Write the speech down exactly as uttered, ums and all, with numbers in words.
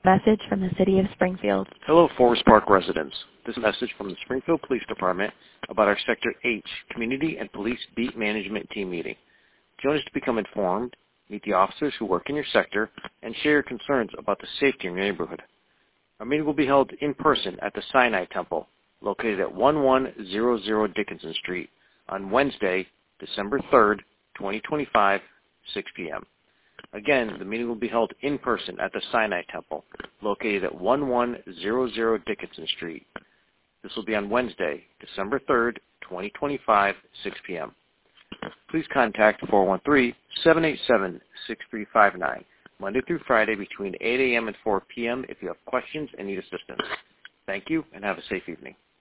Message from the City of Springfield. Hello, Forest Park residents. This is a message from the Springfield Police Department about our Sector H Community and Police Beat Management Team meeting. Join us to become informed, meet the officers who work in your sector, and share your concerns about the safety in your neighborhood. Our meeting will be held in person at the Sinai Temple, located at one one zero zero Dickinson Street, on Wednesday, December third, twenty twenty-five, six p m Again, the meeting will be held in person at the Sinai Temple, located at one one zero zero Dickinson Street. This will be on Wednesday, December third, twenty twenty-five, six p m Please contact four one three, seven eight seven, six three five nine, Monday through Friday between eight a m and four p m if you have questions and need assistance. Thank you, and have a safe evening.